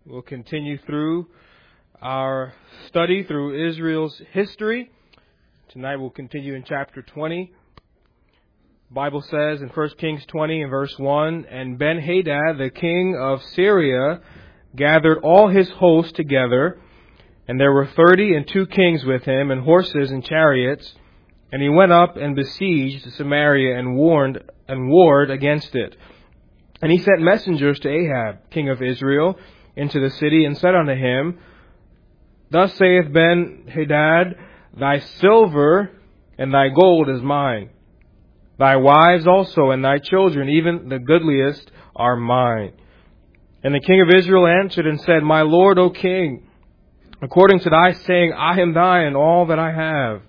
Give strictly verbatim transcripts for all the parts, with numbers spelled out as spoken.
We'll continue through our study through Israel's history. Tonight we'll continue in chapter twenty. The Bible says in First Kings twenty and verse one, "And Ben-Hadad, the king of Syria, gathered all his host together, and there were thirty and two kings with him, and horses and chariots. And he went up and besieged Samaria and warned and warred against it. And he sent messengers to Ahab, king of Israel, into the city, and said unto him, Thus saith Ben-Hadad, Thy silver and thy gold is mine. Thy wives also and thy children, even the goodliest, are mine. And the king of Israel answered and said, My lord, O king, according to thy saying, I am thine and all that I have.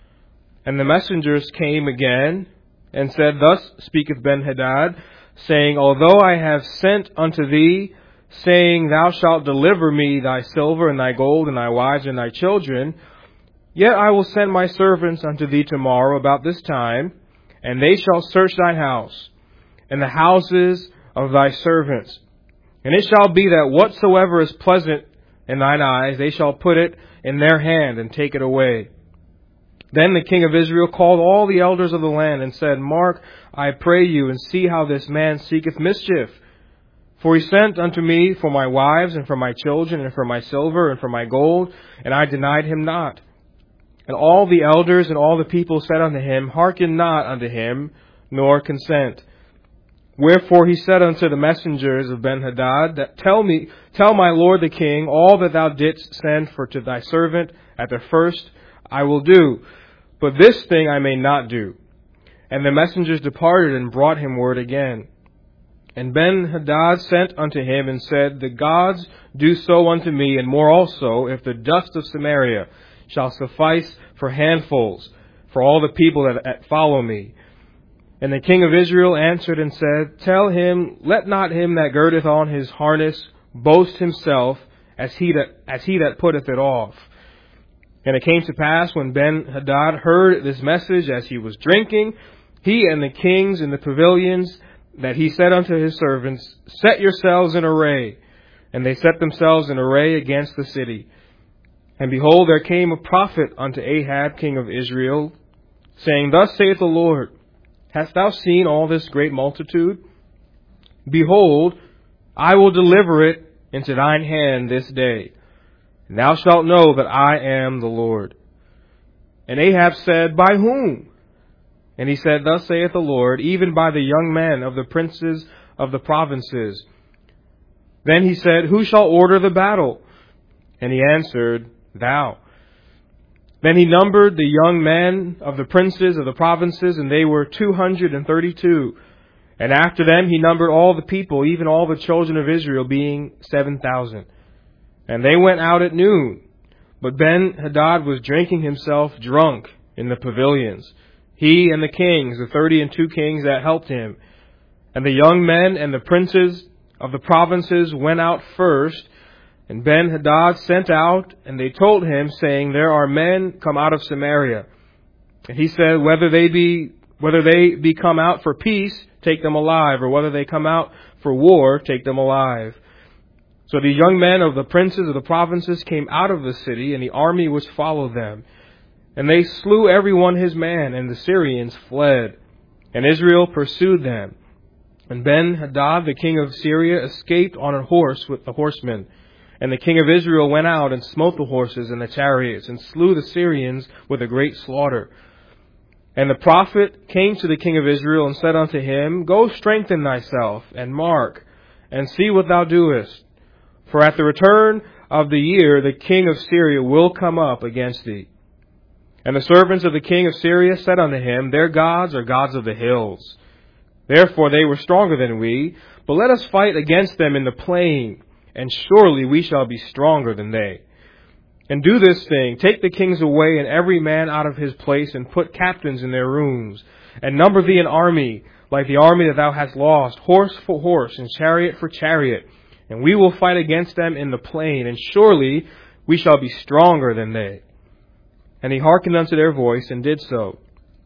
And the messengers came again and said, Thus speaketh Ben-Hadad, saying, Although I have sent unto thee, saying, Thou shalt deliver me thy silver and thy gold and thy wives and thy children, yet I will send my servants unto thee tomorrow about this time, and they shall search thine house and the houses of thy servants. And it shall be that whatsoever is pleasant in thine eyes, they shall put it in their hand and take it away. Then the king of Israel called all the elders of the land and said, Mark, I pray you, and see how this man seeketh mischief. For he sent unto me for my wives and for my children and for my silver and for my gold, and I denied him not. And all the elders and all the people said unto him, Hearken not unto him, nor consent. Wherefore he said unto the messengers of Ben-Hadad, that tell me, tell my lord the king, all that thou didst send for to thy servant at the first I will do, but this thing I may not do. And the messengers departed and brought him word again. And Ben-Hadad sent unto him and said, The gods do so unto me, and more also, if the dust of Samaria shall suffice for handfuls for all the people that follow me. And the king of Israel answered and said, Tell him, let not him that girdeth on his harness boast himself as he that as he that putteth it off. And it came to pass, when Ben-Hadad heard this message as he was drinking, he and the kings in the pavilions, that he said unto his servants, Set yourselves in array. And they set themselves in array against the city. And behold, there came a prophet unto Ahab, king of Israel, saying, Thus saith the Lord, Hast thou seen all this great multitude? Behold, I will deliver it into thine hand this day, and thou shalt know that I am the Lord. And Ahab said, By whom? And he said, Thus saith the Lord, even by the young men of the princes of the provinces. Then he said, Who shall order the battle? And he answered, Thou. Then he numbered the young men of the princes of the provinces, and they were two hundred and thirty-two. And after them he numbered all the people, even all the children of Israel, being seven thousand. And they went out at noon. But Ben-Hadad was drinking himself drunk in the pavilions, he and the kings, the thirty and two kings that helped him. And the young men and the princes of the provinces went out first. And Ben-Hadad sent out, and they told him, saying, There are men come out of Samaria. And he said, Whether they be whether they be come out for peace, take them alive, or whether they come out for war, take them alive. So the young men of the princes of the provinces came out of the city, and the army which followed them. And they slew every one his man, and the Syrians fled. And Israel pursued them. And Ben-Hadad, the king of Syria, escaped on a horse with the horsemen. And the king of Israel went out and smote the horses and the chariots, and slew the Syrians with a great slaughter. And the prophet came to the king of Israel and said unto him, Go strengthen thyself, and mark, and see what thou doest. For at the return of the year the king of Syria will come up against thee. And the servants of the king of Syria said unto him, Their gods are gods of the hills. Therefore they were stronger than we, but let us fight against them in the plain, and surely we shall be stronger than they. And do this thing, take the kings away, and every man out of his place, and put captains in their rooms, and number thee an army, like the army that thou hast lost, horse for horse, and chariot for chariot. And we will fight against them in the plain, and surely we shall be stronger than they. And he hearkened unto their voice, and did so.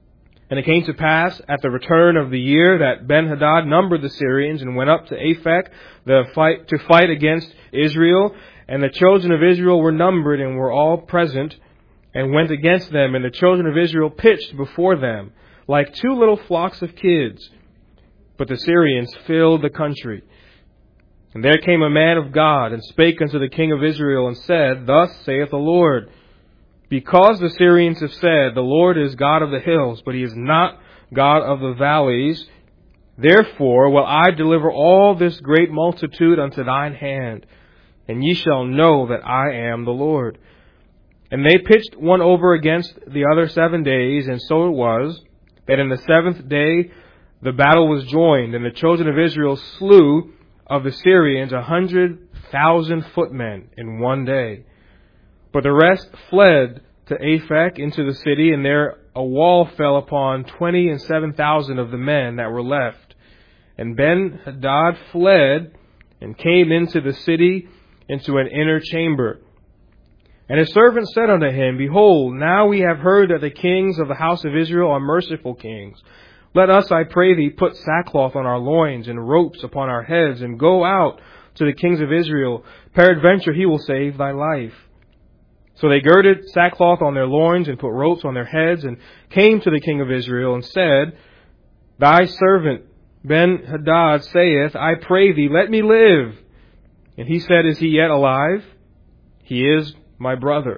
And it came to pass at the return of the year that Ben-Hadad numbered the Syrians and went up to Aphek the fight, to fight against Israel. And the children of Israel were numbered and were all present and went against them. And the children of Israel pitched before them like two little flocks of kids. But the Syrians filled the country. And there came a man of God and spake unto the king of Israel and said, Thus saith the Lord, because the Syrians have said, The Lord is God of the hills, but He is not God of the valleys, therefore will I deliver all this great multitude unto thine hand, and ye shall know that I am the Lord. And they pitched one over against the other seven days, and so it was, that in the seventh day the battle was joined, and the children of Israel slew of the Syrians a hundred thousand footmen in one day. But the rest fled to Aphek into the city, and there a wall fell upon twenty and seven thousand of the men that were left. And Ben-Hadad fled and came into the city into an inner chamber. And his servant said unto him, Behold, now we have heard that the kings of the house of Israel are merciful kings. Let us, I pray thee, put sackcloth on our loins and ropes upon our heads, and go out to the kings of Israel. Peradventure he will save thy life. So they girded sackcloth on their loins and put ropes on their heads and came to the king of Israel and said, Thy servant Ben-Hadad saith, I pray thee, let me live. And he said, Is he yet alive? He is my brother.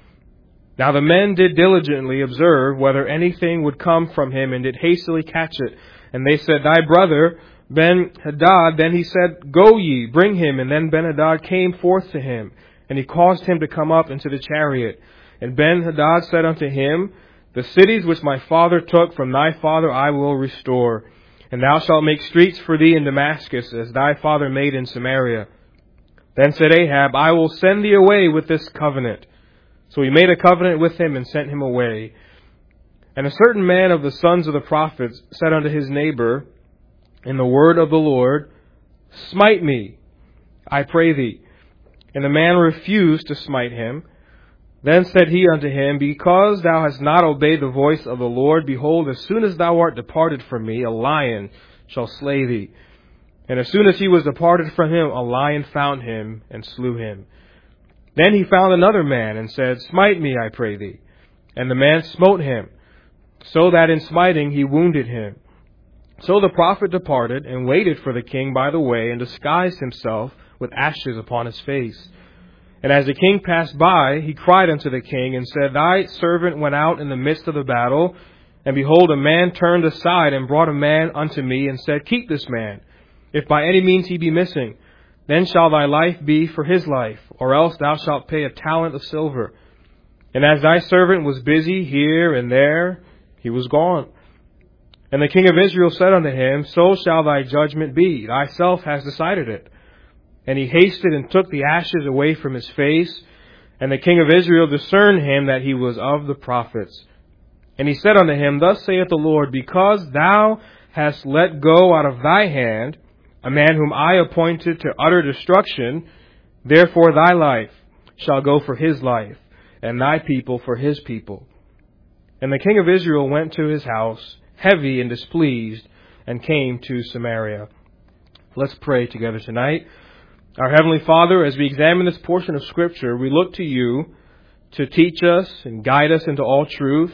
Now the men did diligently observe whether anything would come from him, and did hastily catch it. And they said, Thy brother Ben-Hadad. Then he said, Go ye, bring him. And then Ben-Hadad came forth to him. And he caused him to come up into the chariot. And Ben-Hadad said unto him, The cities which my father took from thy father I will restore. And thou shalt make streets for thee in Damascus, as thy father made in Samaria. Then said Ahab, I will send thee away with this covenant. So he made a covenant with him and sent him away. And a certain man of the sons of the prophets said unto his neighbor, In the word of the Lord, Smite me, I pray thee. And the man refused to smite him. Then said he unto him, Because thou hast not obeyed the voice of the Lord, behold, as soon as thou art departed from me, a lion shall slay thee. And as soon as he was departed from him, a lion found him and slew him. Then he found another man and said, Smite me, I pray thee. And the man smote him, so that in smiting he wounded him. So the prophet departed and waited for the king by the way, and disguised himself with ashes upon his face. And as the king passed by, he cried unto the king and said, Thy servant went out in the midst of the battle, and behold, a man turned aside and brought a man unto me and said, Keep this man, if by any means he be missing. Then shall thy life be for his life, or else thou shalt pay a talent of silver. And as thy servant was busy here and there, he was gone. And the king of Israel said unto him, So shall thy judgment be. Thyself hast decided it. And he hasted and took the ashes away from his face. And the king of Israel discerned him that he was of the prophets. And he said unto him, Thus saith the Lord, Because thou hast let go out of thy hand a man whom I appointed to utter destruction, therefore thy life shall go for his life, and thy people for his people. And the king of Israel went to his house, heavy and displeased, and came to Samaria. Let's pray together tonight. Our Heavenly Father, as we examine this portion of Scripture, we look to you to teach us and guide us into all truth.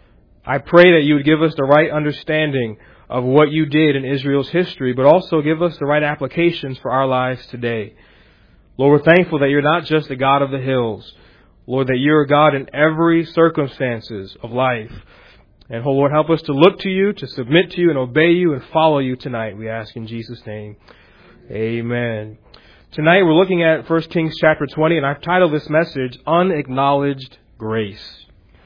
I pray that you would give us the right understanding of what you did in Israel's history, but also give us the right applications for our lives today. Lord, we're thankful that you're not just the God of the hills. Lord, that you're a God in every circumstances of life. And, oh Lord, help us to look to you, to submit to you, and obey you and follow you tonight, we ask in Jesus' name. Amen. Tonight we're looking at First Kings chapter twenty, and I've titled this message, Unacknowledged Grace.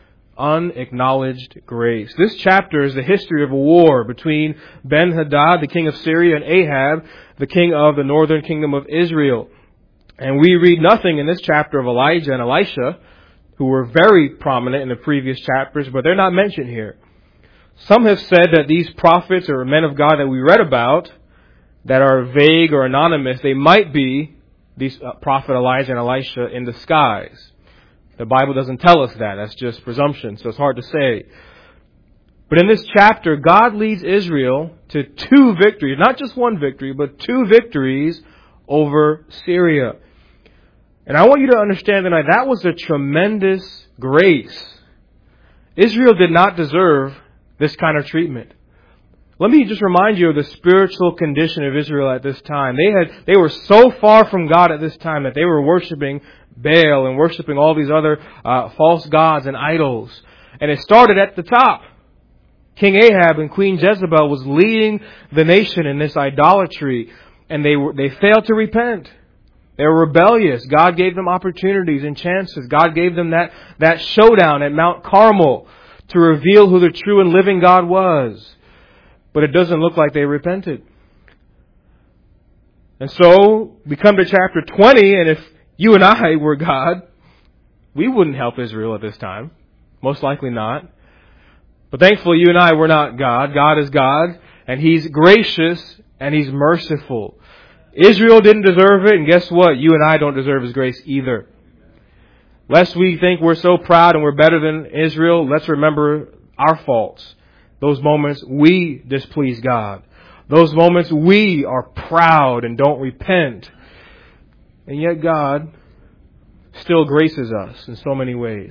Unacknowledged grace. This chapter is the history of a war between Ben-Hadad, the king of Syria, and Ahab, the king of the northern kingdom of Israel. And we read nothing in this chapter of Elijah and Elisha, who were very prominent in the previous chapters, but they're not mentioned here. Some have said that these prophets or men of God that we read about, that are vague or anonymous, they might be these uh, prophet Elijah and Elisha in disguise. The Bible doesn't tell us that. That's just presumption, so it's hard to say. But in this chapter, God leads Israel to two victories, not just one victory, but two victories over Syria. And I want you to understand tonight, that was a tremendous grace. Israel did not deserve this kind of treatment. Let me just remind you of the spiritual condition of Israel at this time. They had, they were so far from God at this time that they were worshiping Baal and worshiping all these other uh, false gods and idols. And it started at the top. King Ahab and Queen Jezebel was leading the nation in this idolatry, and they were, they failed to repent. They were rebellious. God gave them opportunities and chances. God gave them that, that showdown at Mount Carmel to reveal who the true and living God was. But it doesn't look like they repented. And so, we come to chapter twenty, and if you and I were God, we wouldn't help Israel at this time. Most likely not. But thankfully, you and I were not God. God is God, and He's gracious, and He's merciful. Israel didn't deserve it, and guess what? You and I don't deserve His grace either. Lest we think we're so proud and we're better than Israel, let's remember our faults. Those moments we displease God. Those moments we are proud and don't repent. And yet God still graces us in so many ways.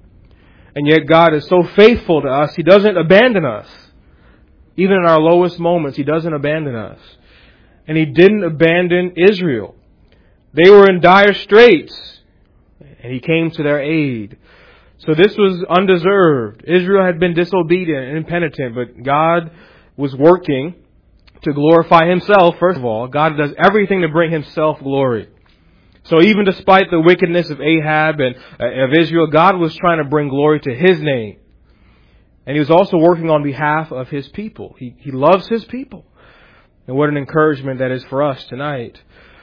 And yet God is so faithful to us, He doesn't abandon us. Even in our lowest moments, He doesn't abandon us. And He didn't abandon Israel. They were in dire straits, and He came to their aid. So this was undeserved. Israel had been disobedient and impenitent, but God was working to glorify Himself, first of all. God does everything to bring Himself glory. So even despite the wickedness of Ahab and uh, of Israel, God was trying to bring glory to His name. And He was also working on behalf of His people. He, he loves His people. And what an encouragement that is for us tonight.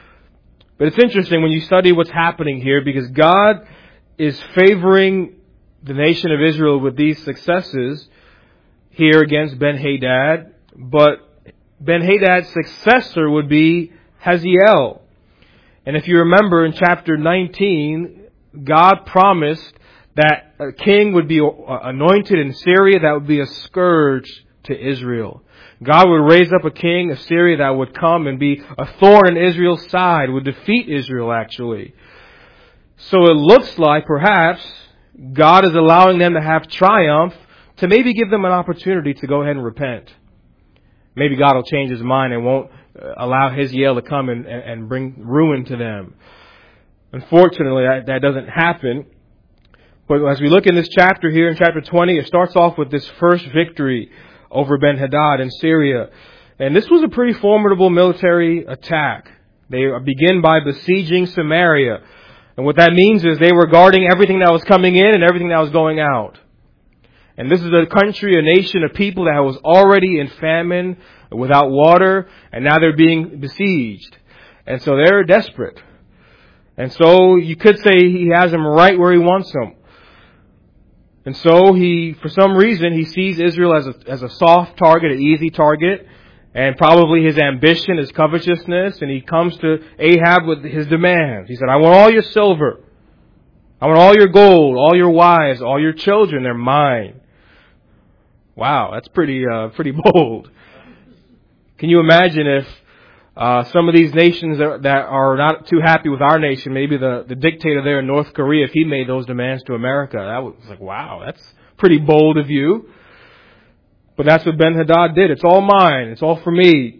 But it's interesting when you study what's happening here, because God is favoring the nation of Israel with these successes here against Ben-Hadad. But Ben-Hadad's successor would be Hazael. And if you remember in chapter nineteen, God promised that a king would be anointed in Syria that would be a scourge to Israel. God would raise up a king of Syria that would come and be a thorn in Israel's side, would defeat Israel actually. So it looks like perhaps God is allowing them to have triumph to maybe give them an opportunity to go ahead and repent. Maybe God will change His mind and won't allow Hazael to come and, and bring ruin to them. Unfortunately, that, that doesn't happen. But as we look in this chapter here, in chapter twenty, it starts off with this first victory over Ben-Hadad in Syria. And this was a pretty formidable military attack. They begin by besieging Samaria. And what that means is they were guarding everything that was coming in and everything that was going out. And this is a country, a nation, a people that was already in famine, without water, and now they're being besieged. And so they're desperate. And so you could say He has them right where He wants them. And so he, for some reason, he sees Israel as a, as a soft target, an easy target, and probably his ambition, his covetousness, and he comes to Ahab with his demands. He said, I want all your silver. I want all your gold, all your wives, all your children. They're mine. Wow, that's pretty, uh, pretty bold. Can you imagine if uh, some of these nations that, that are not too happy with our nation, maybe the, the dictator there in North Korea, if he made those demands to America, that was like, wow, that's pretty bold of you. But that's what Ben-Hadad did. It's all mine. It's all for me.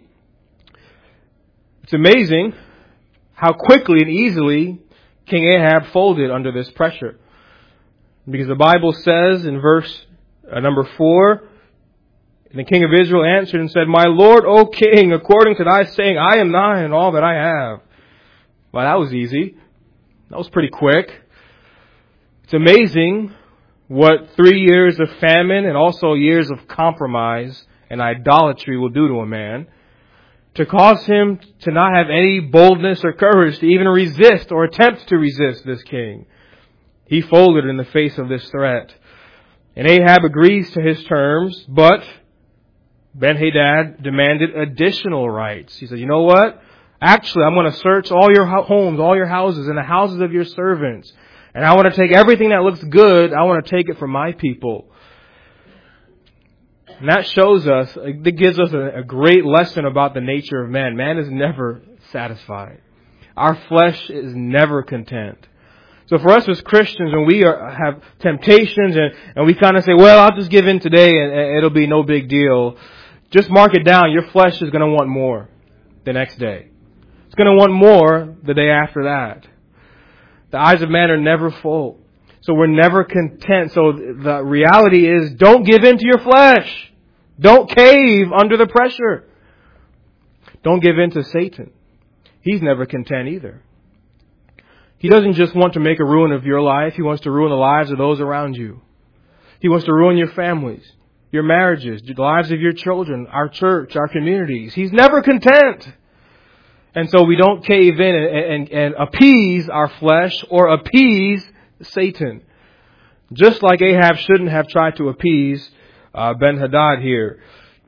It's amazing how quickly and easily King Ahab folded under this pressure. Because the Bible says in verse uh, number four, and the king of Israel answered and said, My Lord, O king, according to thy saying, I am thine and all that I have. Well, that was easy. That was pretty quick. It's amazing what three years of famine and also years of compromise and idolatry will do to a man, to cause him to not have any boldness or courage to even resist or attempt to resist this king. He folded in the face of this threat. And Ahab agrees to his terms, but Ben-Hadad demanded additional rights. He said, you know what? Actually, I'm going to search all your homes, all your houses, and the houses of your servants. And I want to take everything that looks good, I want to take it from my people. And that shows us, that gives us a, a great lesson about the nature of man. Man is never satisfied. Our flesh is never content. So for us as Christians, when we are, have temptations and, and we kind of say, well, I'll just give in today and, and it'll be no big deal. Just mark it down. Your flesh is going to want more the next day. It's going to want more the day after that. The eyes of man are never full. So we're never content. So the reality is, don't give in to your flesh. Don't cave under the pressure. Don't give in to Satan. He's never content either. He doesn't just want to make a ruin of your life. He wants to ruin the lives of those around you. He wants to ruin your families, your marriages, the lives of your children, our church, our communities. He's never content. And so we don't cave in and, and, and appease our flesh or appease Satan. Just like Ahab shouldn't have tried to appease uh, Ben-Hadad here.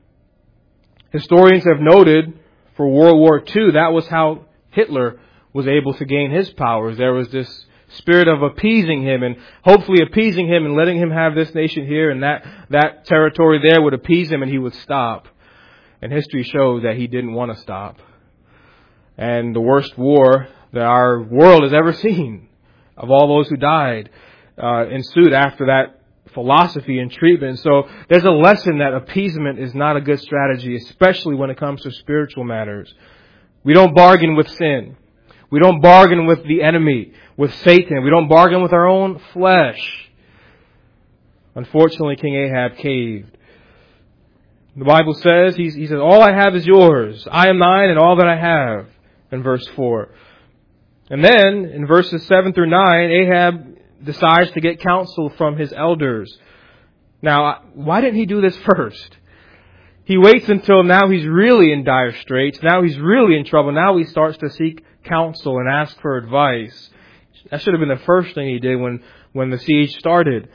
Historians have noted for World War Two, that was how Hitler was able to gain his powers. There was this spirit of appeasing him and hopefully appeasing him and letting him have this nation here, and that, that territory there would appease him and he would stop. And history shows that he didn't want to stop. And the worst war that our world has ever seen, of all those who died, uh, ensued after that philosophy and treatment. So there's a lesson that appeasement is not a good strategy, especially when it comes to spiritual matters. We don't bargain with sin. We don't bargain with the enemy, with Satan. We don't bargain with our own flesh. Unfortunately, King Ahab caved. The Bible says, he, he says, all I have is yours. I am thine and all that I have, in verse four. And then, in verses seven through nine, Ahab decides to get counsel from his elders. Now, why didn't he do this first? He waits until now he's really in dire straits. Now he's really in trouble. Now he starts to seek counsel and ask for advice. That should have been the first thing he did when, when the siege started.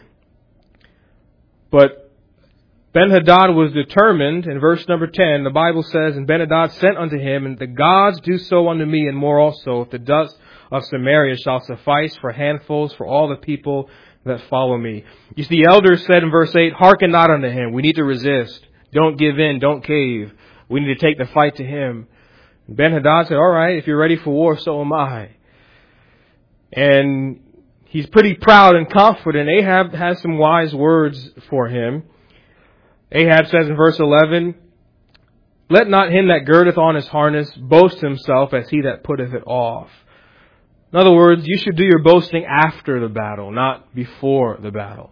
But Ben-Hadad was determined. In verse number ten, the Bible says, and Ben-Hadad sent unto him, and the gods do so unto me, and more also, if the dust of Samaria shall suffice for handfuls for all the people that follow me. You see, the elders said in verse eight, hearken not unto him. We need to resist. Don't give in. Don't cave. We need to take the fight to him. Ben-Hadad said, all right, if you're ready for war, so am I. And he's pretty proud and confident. Ahab has some wise words for him. Ahab says in verse eleven, let not him that girdeth on his harness boast himself as he that putteth it off. In other words, you should do your boasting after the battle, not before the battle.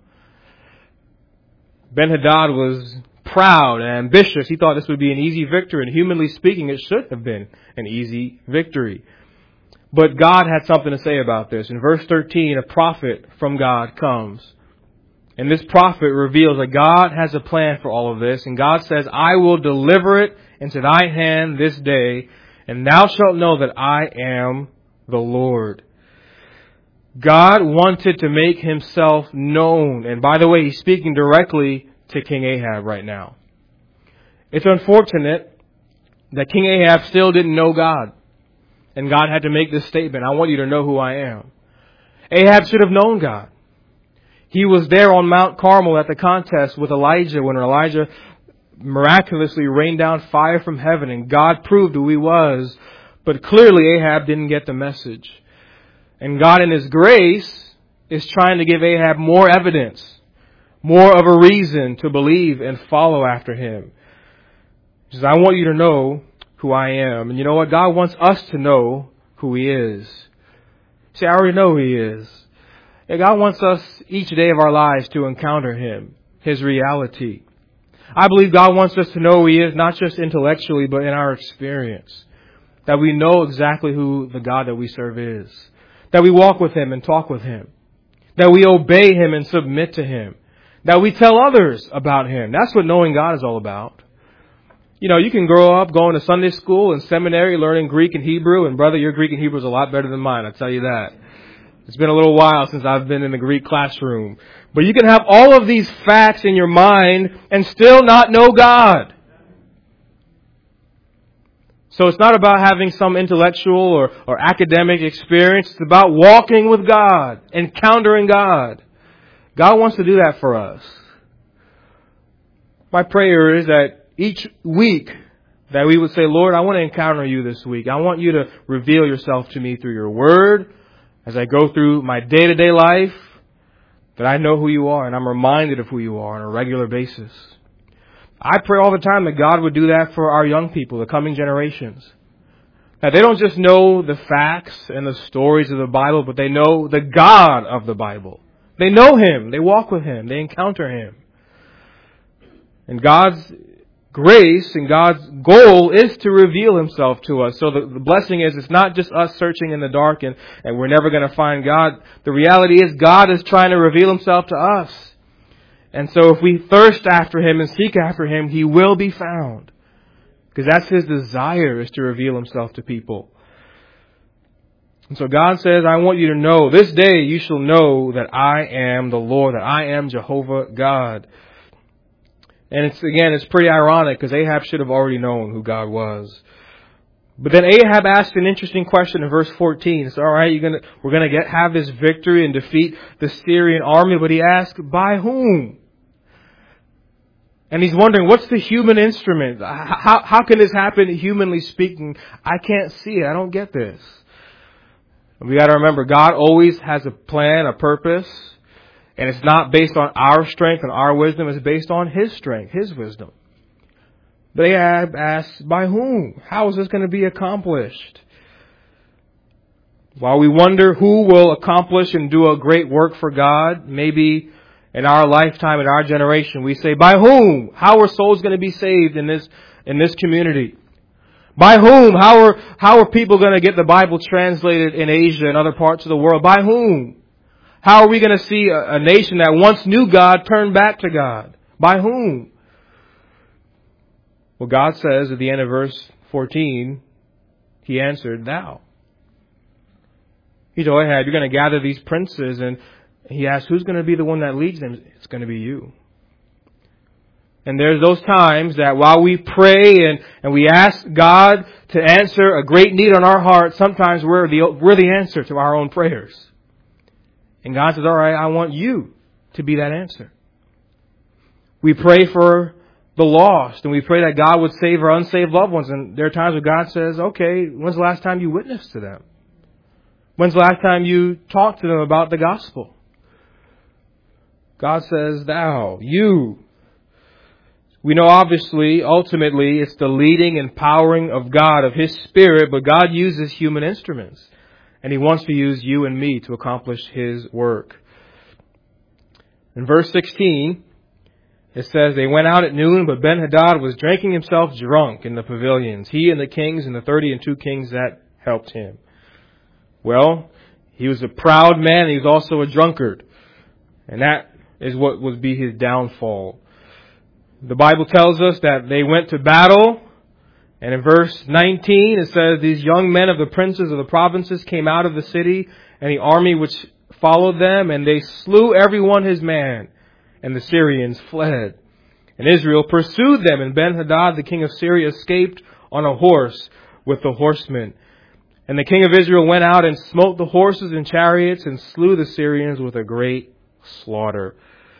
Ben-Hadad was proud and ambitious. He thought this would be an easy victory, and humanly speaking, it should have been an easy victory. But God had something to say about this. In verse thirteen, a prophet from God comes. And this prophet reveals that God has a plan for all of this. And God says, I will deliver it into thy hand this day, and thou shalt know that I am the Lord. God wanted to make himself known. And by the way, he's speaking directly to King Ahab right now. It's unfortunate that King Ahab still didn't know God. And God had to make this statement, I want you to know who I am. Ahab should have known God. He was there on Mount Carmel at the contest with Elijah when Elijah miraculously rained down fire from heaven and God proved who he was. But clearly Ahab didn't get the message. And God in his grace is trying to give Ahab more evidence, more of a reason to believe and follow after him. He says, I want you to know who I am. And you know what? God wants us to know who he is. See, I already know who he is. And God wants us each day of our lives to encounter him, his reality. I believe God wants us to know who he is, not just intellectually, but in our experience. That we know exactly who the God that we serve is. That we walk with him and talk with him. That we obey him and submit to him. That we tell others about him. That's what knowing God is all about. You know, you can grow up going to Sunday school and seminary, learning Greek and Hebrew, and brother, your Greek and Hebrew is a lot better than mine, I'll tell you that. It's been a little while since I've been in the Greek classroom. But you can have all of these facts in your mind and still not know God. So it's not about having some intellectual or, or academic experience. It's about walking with God, encountering God. God wants to do that for us. My prayer is that each week that we would say, Lord, I want to encounter you this week. I want you to reveal yourself to me through your word as I go through my day-to-day life, that I know who you are and I'm reminded of who you are on a regular basis. I pray all the time that God would do that for our young people, the coming generations. That they don't just know the facts and the stories of the Bible, but they know the God of the Bible. They know Him. They walk with Him. They encounter Him. And God's grace and God's goal is to reveal Himself to us. So the, the blessing is, it's not just us searching in the dark and, and we're never going to find God. The reality is God is trying to reveal Himself to us. And so if we thirst after Him and seek after Him, He will be found. Because that's His desire, is to reveal Himself to people. And so God says, I want you to know, this day you shall know that I am the Lord, that I am Jehovah God. And it's, again, it's pretty ironic because Ahab should have already known who God was. But then Ahab asked an interesting question in verse fourteen. It's all right, you're gonna, we're gonna get, have this victory and defeat the Syrian army. But he asked, by whom? And he's wondering, what's the human instrument? How, how can this happen humanly speaking? I can't see it. I don't get this. We got to remember, God always has a plan, a purpose. And it's not based on our strength and our wisdom. It's based on His strength, His wisdom. But Ahab asks, by whom? How is this going to be accomplished? While we wonder who will accomplish and do a great work for God, maybe in our lifetime, in our generation, we say, by whom? How are souls going to be saved in this, in this community? By whom? How are, how are people going to get the Bible translated in Asia and other parts of the world? By whom? How are we going to see a, a nation that once knew God turn back to God? By whom? Well, God says at the end of verse fourteen, He answered, thou. He told Ahab, you're going to gather these princes, and he asked, who's going to be the one that leads them? It's going to be you. And there's those times that while we pray and, and we ask God to answer a great need on our heart, sometimes we're the, we're the answer to our own prayers. And God says, all right, I want you to be that answer. We pray for the lost, and we pray that God would save our unsaved loved ones. And there are times where God says, okay, when's the last time you witnessed to them? When's the last time you talked to them about the gospel? God says, thou, you. We know obviously, ultimately, it's the leading and powering of God, of His Spirit, but God uses human instruments. And He wants to use you and me to accomplish His work. In verse sixteen, it says, they went out at noon, but Ben-Hadad was drinking himself drunk in the pavilions, he and the kings and the thirty and two kings that helped him. Well, he was a proud man, and he was also a drunkard. And that is what would be his downfall. The Bible tells us that they went to battle. And in verse nineteen, it says, these young men of the princes of the provinces came out of the city, and the army which followed them, and they slew every one his man, and the Syrians fled. And Israel pursued them, and Ben-Hadad, the king of Syria, escaped on a horse with the horsemen. And the king of Israel went out and smote the horses and chariots, and slew the Syrians with a great slaughter.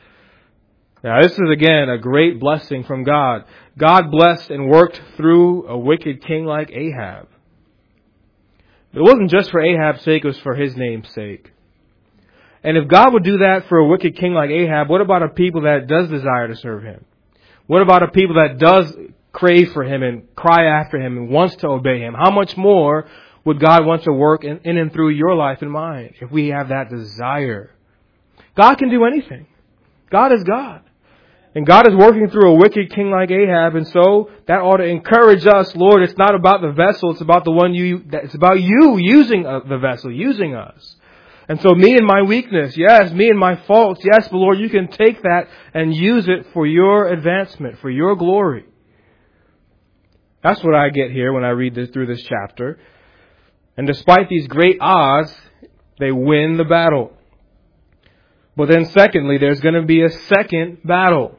Now, this is again a great blessing from God. God blessed and worked through a wicked king like Ahab. But it wasn't just for Ahab's sake, it was for his name's sake. And if God would do that for a wicked king like Ahab, what about a people that does desire to serve Him? What about a people that does crave for Him and cry after Him and wants to obey Him? How much more would God want to work in, in and through your life and mine if we have that desire? God can do anything. God is God. And God is working through a wicked king like Ahab, and so that ought to encourage us. Lord, it's not about the vessel, it's about the one you, it's about you using the vessel, using us. And so me and my weakness, yes, me and my faults, yes, but Lord, you can take that and use it for your advancement, for your glory. That's what I get here when I read this through this chapter. And despite these great odds, they win the battle. But then secondly, there's going to be a second battle.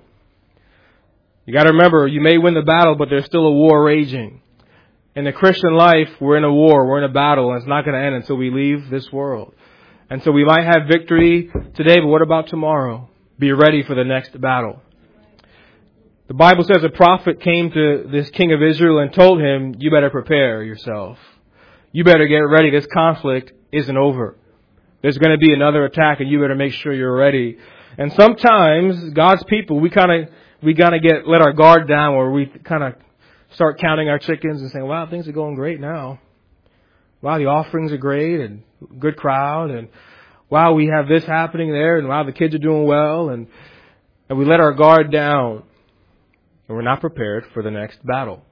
You got to remember, you may win the battle, but there's still a war raging. In the Christian life, we're in a war, we're in a battle, and it's not going to end until we leave this world. And so we might have victory today, but what about tomorrow? Be ready for the next battle. The Bible says a prophet came to this king of Israel and told him, you better prepare yourself. You better get ready. This conflict isn't over. There's going to be another attack and you better make sure you're ready. And sometimes God's people, we kind of, we kind of get, let our guard down, or we kind of start counting our chickens and saying, wow, things are going great now. Wow, the offerings are great and good crowd, and wow, we have this happening there, and wow, the kids are doing well, and, and we let our guard down. And we're not prepared for the next battle.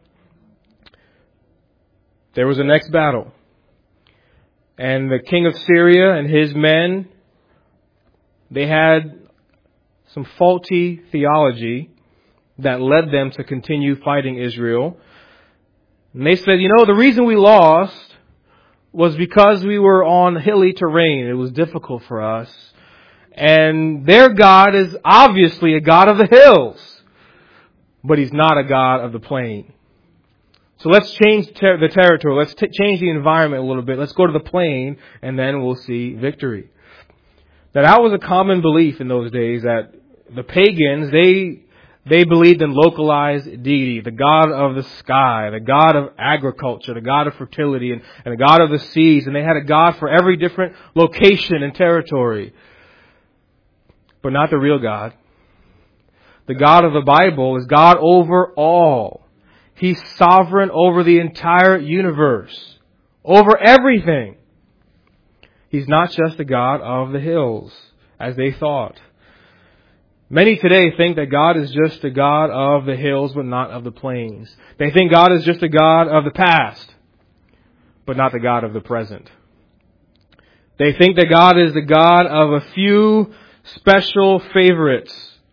There was a next battle. And the king of Syria and his men, they had some faulty theology that led them to continue fighting Israel. And they said, you know, the reason we lost was because we were on hilly terrain. It was difficult for us. And their God is obviously a God of the hills. But He's not a God of the plain. So let's change ter- the territory. Let's t- change the environment a little bit. Let's go to the plain, and then we'll see victory. Now, that was a common belief in those days, that the pagans, they they believed in localized deity, the God of the sky, the God of agriculture, the God of fertility, and, and the God of the seas. And they had a God for every different location and territory. But not the real God. The God of the Bible is God over all. He's sovereign over the entire universe, over everything. He's not just a God of the hills, as they thought. Many today think that God is just a God of the hills, but not of the plains. They think God is just a God of the past, but not the God of the present. They think that God is the God of a few special favorites,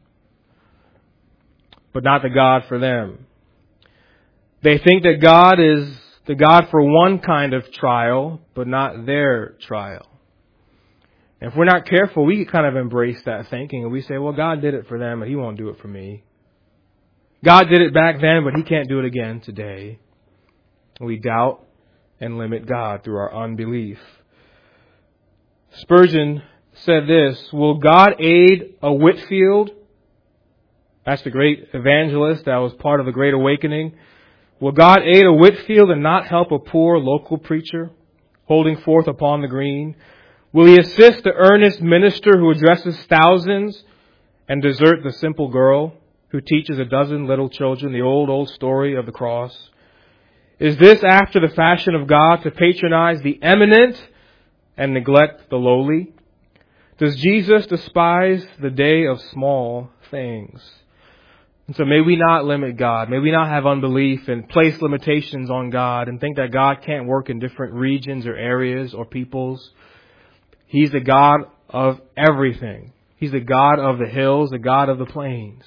but not the God for them. They think that God is the God for one kind of trial, but not their trial. And if we're not careful, we kind of embrace that thinking, and we say, well, God did it for them, but He won't do it for me. God did it back then, but He can't do it again today. We doubt and limit God through our unbelief. Spurgeon said this, will God aid a Whitefield? That's the great evangelist that was part of the Great Awakening. Will God aid a Whitefield and not help a poor local preacher holding forth upon the green? Will He assist the earnest minister who addresses thousands and desert the simple girl who teaches a dozen little children the old, old story of the cross? Is this after the fashion of God to patronize the eminent and neglect the lowly? Does Jesus despise the day of small things? And so may we not limit God. May we not have unbelief and place limitations on God and think that God can't work in different regions or areas or peoples. He's the God of everything. He's the God of the hills, the God of the plains.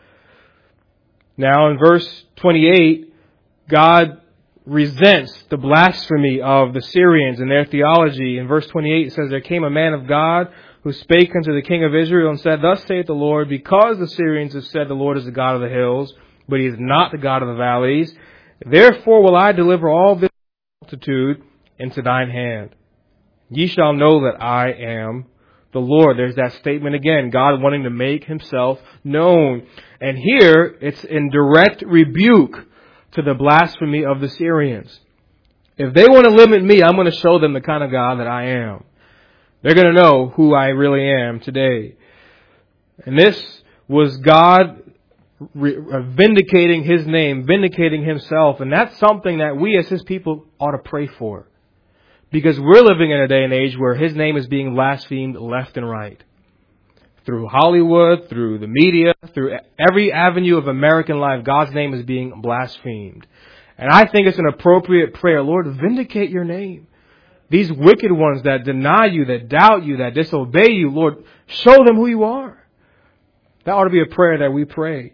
Now in verse twenty-eight, God resents the blasphemy of the Syrians and their theology. In verse twenty-eight it says, there came a man of God who spake unto the king of Israel and said, thus saith the Lord, because the Syrians have said the Lord is the God of the hills, but He is not the God of the valleys, therefore will I deliver all this multitude into thine hand. Ye shall know that I am the Lord. There's that statement again, God wanting to make Himself known. And here it's in direct rebuke to the blasphemy of the Syrians. If they want to limit me, I'm going to show them the kind of God that I am. They're going to know who I really am today. And this was God vindicating His name, vindicating Himself. And that's something that we as His people ought to pray for. Because we're living in a day and age where His name is being blasphemed left and right. Through Hollywood, through the media, through every avenue of American life, God's name is being blasphemed. And I think it's an appropriate prayer. Lord, vindicate your name. These wicked ones that deny you, that doubt you, that disobey you, Lord, show them who you are. That ought to be a prayer that we pray.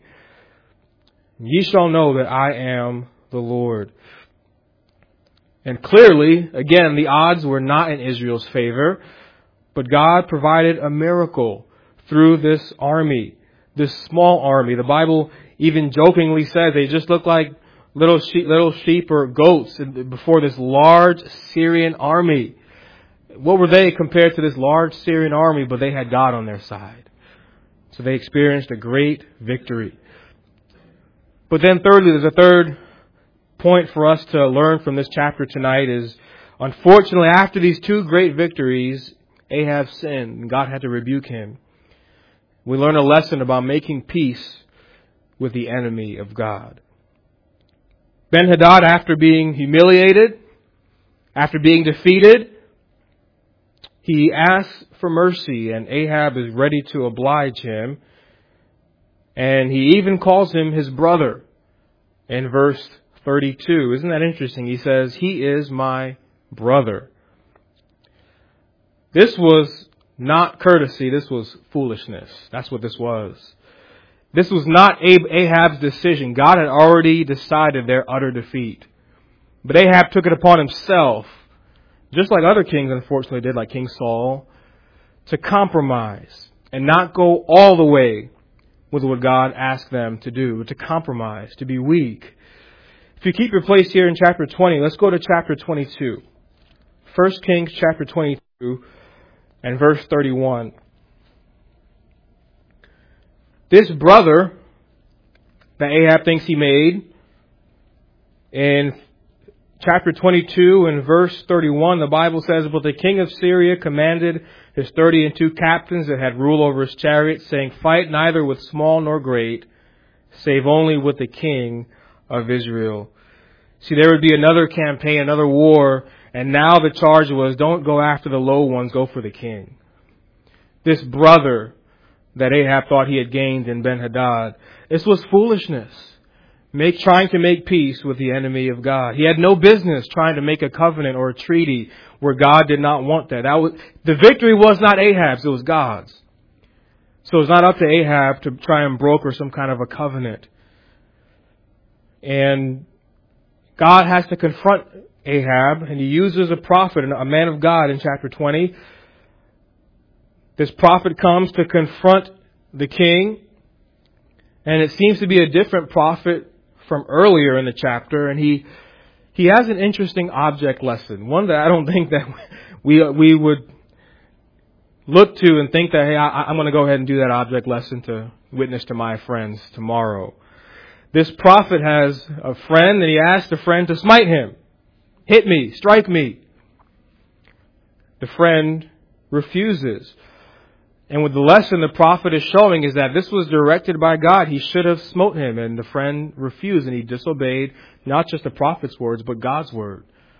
Ye shall know that I am the Lord. And clearly, again, the odds were not in Israel's favor, but God provided a miracle through this army, this small army. The Bible even jokingly says they just look like little sheep, little sheep or goats before this large Syrian army. What were they compared to this large Syrian army? But they had God on their side. So they experienced a great victory. But then thirdly, there's a third point for us to learn from this chapter tonight is, unfortunately, after these two great victories, Ahab sinned and God had to rebuke him. We learn a lesson about making peace with the enemy of God. Ben-Hadad, after being humiliated, after being defeated, he asks for mercy, and Ahab is ready to oblige him. And he even calls him his brother in verse thirty-two. Isn't that interesting? He says, "He is my brother." This was not courtesy. This was foolishness. That's what this was. This was not Ahab's decision. God had already decided their utter defeat. But Ahab took it upon himself, just like other kings unfortunately did, like King Saul, to compromise and not go all the way with what God asked them to do, but to compromise, to be weak. If you keep your place here in chapter twenty, let's go to chapter twenty-two. First Kings chapter twenty-two and verse thirty-one. This brother that Ahab thinks he made, in chapter twenty-two and verse thirty-one, the Bible says, "But the king of Syria commanded his thirty and two captains that had rule over his chariots, saying, Fight neither with small nor great, save only with the king of Israel." See, there would be another campaign, another war, and now the charge was, don't go after the low ones, go for the king. This brother that Ahab thought he had gained in Ben-Hadad, this was foolishness. Make, trying to make peace with the enemy of God. He had no business trying to make a covenant or a treaty where God did not want that. That was, the victory was not Ahab's, it was God's. So it's not up to Ahab to try and broker some kind of a covenant. And God has to confront Ahab, and he uses a prophet, a man of God in chapter twenty. This prophet comes to confront the king, and it seems to be a different prophet from earlier in the chapter, and he he has an interesting object lesson, one that I don't think that we we would look to and think that, hey, I, I'm going to go ahead and do that object lesson to witness to my friends tomorrow. This prophet has a friend, and he asks the friend to smite him. Hit me, strike me. The friend refuses. And with the lesson the prophet is showing is that this was directed by God. He should have smote him, and the friend refused, and he disobeyed not just the prophet's words, but God's word.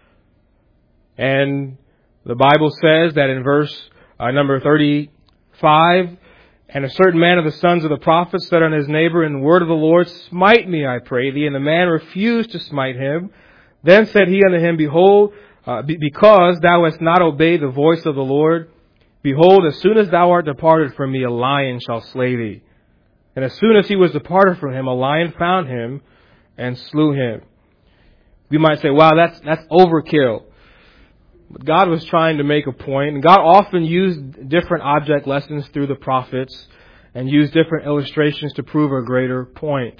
And the Bible says that in verse uh, number thirty-five, "And a certain man of the sons of the prophets said unto his neighbor, In the word of the Lord, smite me, I pray thee. And the man refused to smite him. Then said he unto him, Behold, uh, be- because thou hast not obeyed the voice of the Lord, behold, as soon as thou art departed from me, a lion shall slay thee. And as soon as he was departed from him, a lion found him and slew him." We might say, wow, that's that's overkill. But God was trying to make a point. And God often used different object lessons through the prophets and used different illustrations to prove a greater point.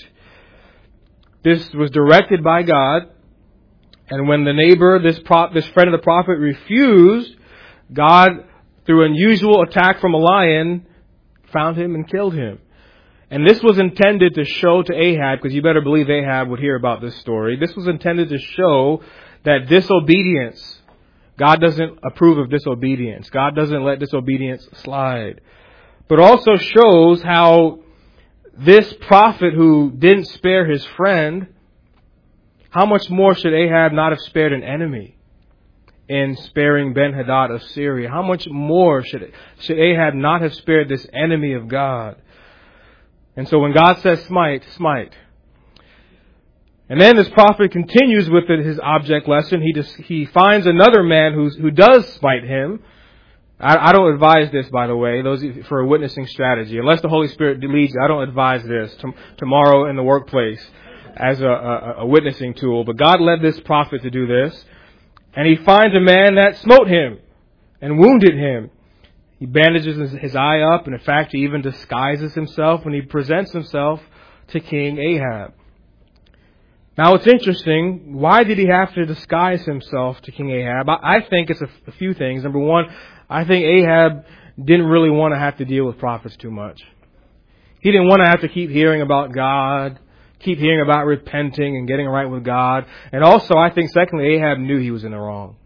This was directed by God. And when the neighbor, this prop, this friend of the prophet, refused, God, through unusual attack from a lion, found him and killed him. And this was intended to show to Ahab, because you better believe Ahab would hear about this story. This was intended to show that disobedience, God doesn't approve of disobedience. God doesn't let disobedience slide. But also shows how this prophet who didn't spare his friend, how much more should Ahab not have spared an enemy in sparing Ben-Hadad of Syria? How much more should, should Ahab not have spared this enemy of God? And so when God says smite, smite. And then this prophet continues with his object lesson. He just, he finds another man who's, who does smite him. I, I don't advise this, by the way, those for a witnessing strategy. Unless the Holy Spirit leads you, I don't advise this t- tomorrow in the workplace as a, a, a witnessing tool. But God led this prophet to do this. And he finds a man that smote him and wounded him. He bandages his, his eye up, and in fact, he even disguises himself when he presents himself to King Ahab. Now, it's interesting. Why did he have to disguise himself to King Ahab? I, I think it's a, a few things. Number one, I think Ahab didn't really want to have to deal with prophets too much. He didn't want to have to keep hearing about God. keep hearing about repenting and getting right with God. And also, I think, secondly, Ahab knew he was in the wrong.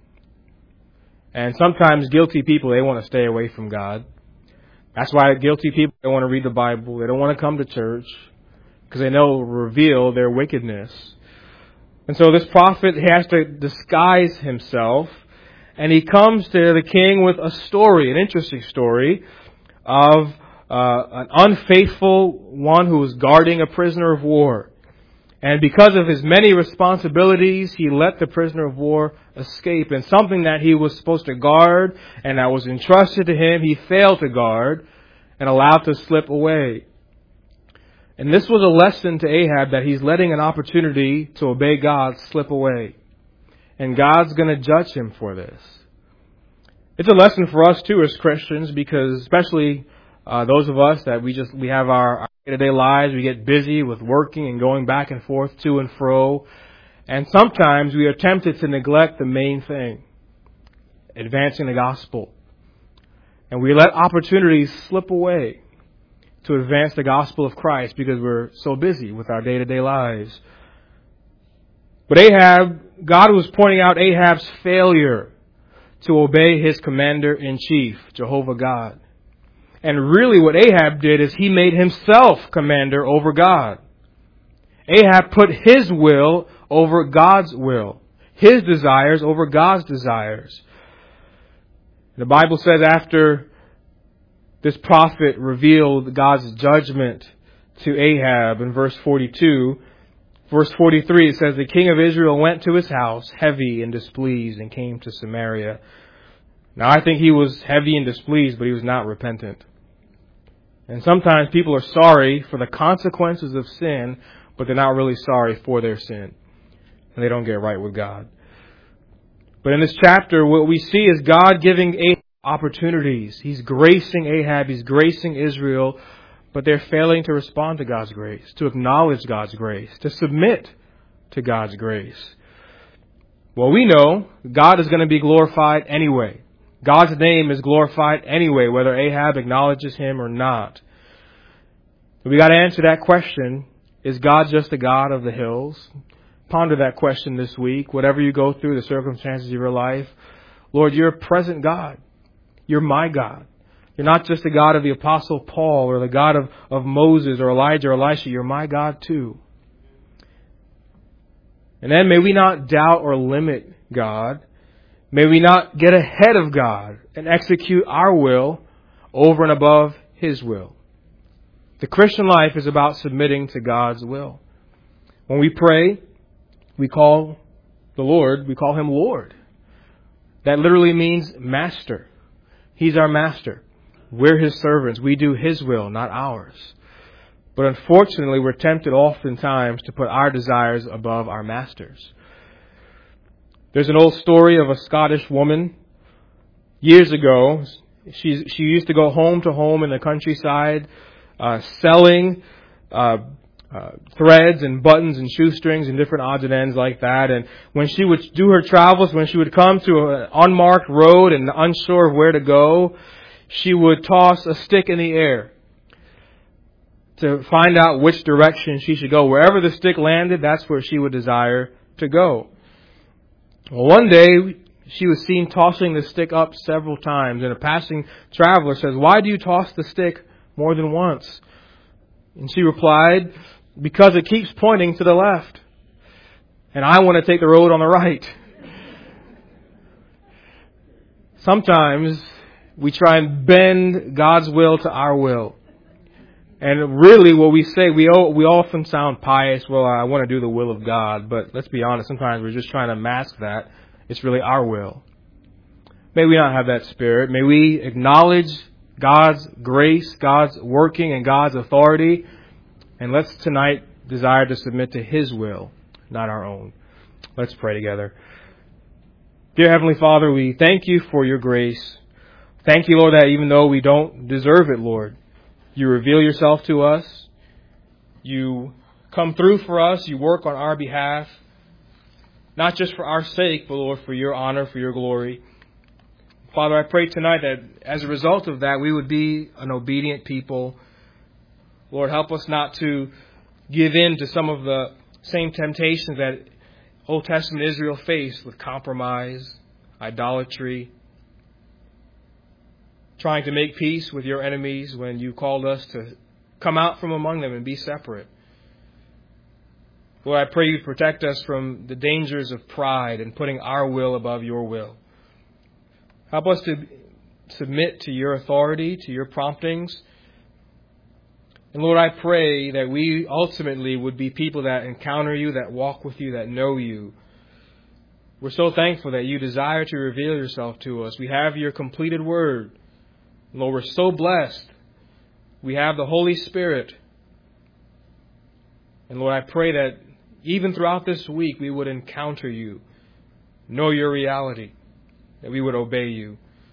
And sometimes guilty people, they want to stay away from God. That's why guilty people don't want to read the Bible. They don't want to come to church because they know it will reveal their wickedness. And so this prophet has to disguise himself. And he comes to the king with a story, an interesting story of uh, an unfaithful one who was guarding a prisoner of war. And because of his many responsibilities, he let the prisoner of war escape. And something that he was supposed to guard and that was entrusted to him, he failed to guard and allowed to slip away. And this was a lesson to Ahab that he's letting an opportunity to obey God slip away. And God's going to judge him for this. It's a lesson for us too as Christians, because especially uh, those of us that we just we have our, our day-to-day lives, we get busy with working and going back and forth to and fro. And sometimes we are tempted to neglect the main thing, advancing the gospel. And we let opportunities slip away to advance the gospel of Christ because we're so busy with our day-to-day lives. But Ahab, God was pointing out Ahab's failure to obey his commander-in-chief, Jehovah God. And really what Ahab did is he made himself commander over God. Ahab put his will over God's will, his desires over God's desires. The Bible says after this prophet revealed God's judgment to Ahab in verse forty-two, verse forty-three, it says, the king of Israel went to his house heavy and displeased and came to Samaria. Now I think he was heavy and displeased, but he was not repentant. And sometimes people are sorry for the consequences of sin, but they're not really sorry for their sin. And they don't get right with God. But in this chapter, what we see is God giving Ahab opportunities. He's gracing Ahab, he's gracing Israel, but they're failing to respond to God's grace, to acknowledge God's grace, to submit to God's grace. Well, we know God is going to be glorified anyway. God's name is glorified anyway, whether Ahab acknowledges him or not. We got to answer that question. Is God just a God of the hills? Ponder that question this week. Whatever you go through, the circumstances of your life, Lord, you're a present God. You're my God. You're not just the God of the Apostle Paul or the God of, of Moses or Elijah or Elisha. You're my God too. And then may we not doubt or limit God. May we not get ahead of God and execute our will over and above His will. The Christian life is about submitting to God's will. When we pray, we call the Lord, we call Him Lord. That literally means master. He's our master. We're His servants. We do His will, not ours. But unfortunately, we're tempted oftentimes to put our desires above our master's. There's an old story of a Scottish woman. Years ago, she, she used to go home to home in the countryside, uh, selling uh, uh, threads and buttons and shoestrings and different odds and ends like that. And when she would do her travels, when she would come to an unmarked road and unsure of where to go, she would toss a stick in the air to find out which direction she should go. Wherever the stick landed, that's where she would desire to go. Well, one day, she was seen tossing the stick up several times, and a passing traveler says, "Why do you toss the stick more than once?" And she replied, "Because it keeps pointing to the left, and I want to take the road on the right." Sometimes we try and bend God's will to our will. And really what we say, we we often sound pious. Well, I want to do the will of God. But let's be honest, sometimes we're just trying to mask that. It's really our will. May we not have that spirit. May we acknowledge God's grace, God's working, and God's authority. And let's tonight desire to submit to His will, not our own. Let's pray together. Dear Heavenly Father, we thank You for Your grace. Thank You, Lord, that even though we don't deserve it, Lord, You reveal Yourself to us. You come through for us. You work on our behalf. Not just for our sake, but Lord, for Your honor, for Your glory. Father, I pray tonight that as a result of that, we would be an obedient people. Lord, help us not to give in to some of the same temptations that Old Testament Israel faced with compromise, idolatry, trying to make peace with your enemies when you called us to come out from among them and be separate. Lord, I pray you protect us from the dangers of pride and putting our will above your will. Help us to submit to your authority, to your promptings. And Lord, I pray that we ultimately would be people that encounter you, that walk with you, that know you. We're so thankful that you desire to reveal yourself to us. We have your completed word. Lord, we're so blessed. We have the Holy Spirit. And Lord, I pray that even throughout this week we would encounter you, know your reality, that we would obey you.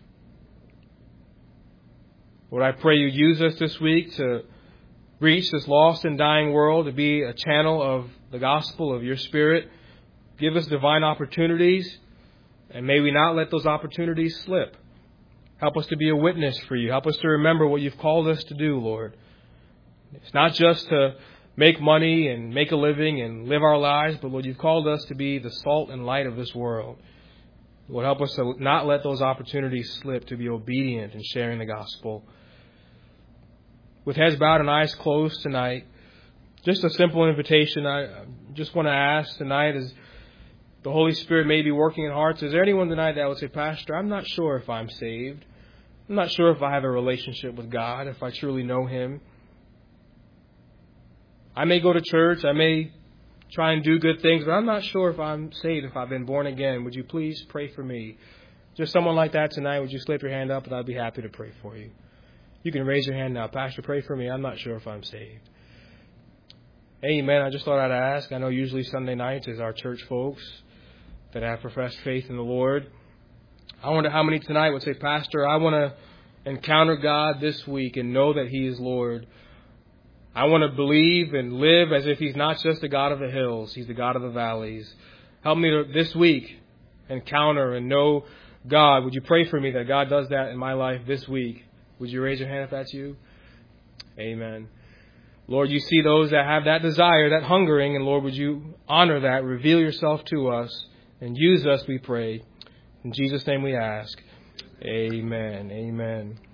Lord, I pray you use us this week to reach this lost and dying world, to be a channel of the gospel of your Spirit. Give us divine opportunities, and may we not let those opportunities slip. Help us to be a witness for you. Help us to remember what you've called us to do, Lord. It's not just to make money and make a living and live our lives, but Lord, you've called us to be the salt and light of this world. Lord, help us to not let those opportunities slip, to be obedient in sharing the gospel. With heads bowed and eyes closed tonight, just a simple invitation. I just want to ask tonight, as the Holy Spirit may be working in hearts, is there anyone tonight that would say, Pastor, I'm not sure if I'm saved. I'm not sure if I have a relationship with God, if I truly know Him. I may go to church, I may try and do good things, but I'm not sure if I'm saved, if I've been born again. Would you please pray for me? Just someone like that tonight, would you slip your hand up, and I'd be happy to pray for you. You can raise your hand now. Pastor, pray for me. I'm not sure if I'm saved. Amen. I just thought I'd ask. I know usually Sunday nights is our church folks that have professed faith in the Lord. I wonder how many tonight would say, Pastor, I want to encounter God this week and know that He is Lord. I want to believe and live as if He's not just the God of the hills. He's the God of the valleys. Help me to, this week, encounter and know God. Would you pray for me that God does that in my life this week? Would you raise your hand if that's you? Amen. Lord, you see those that have that desire, that hungering, and Lord, would you honor that, reveal yourself to us, and use us, we pray. In Jesus' name we ask. Amen. Amen.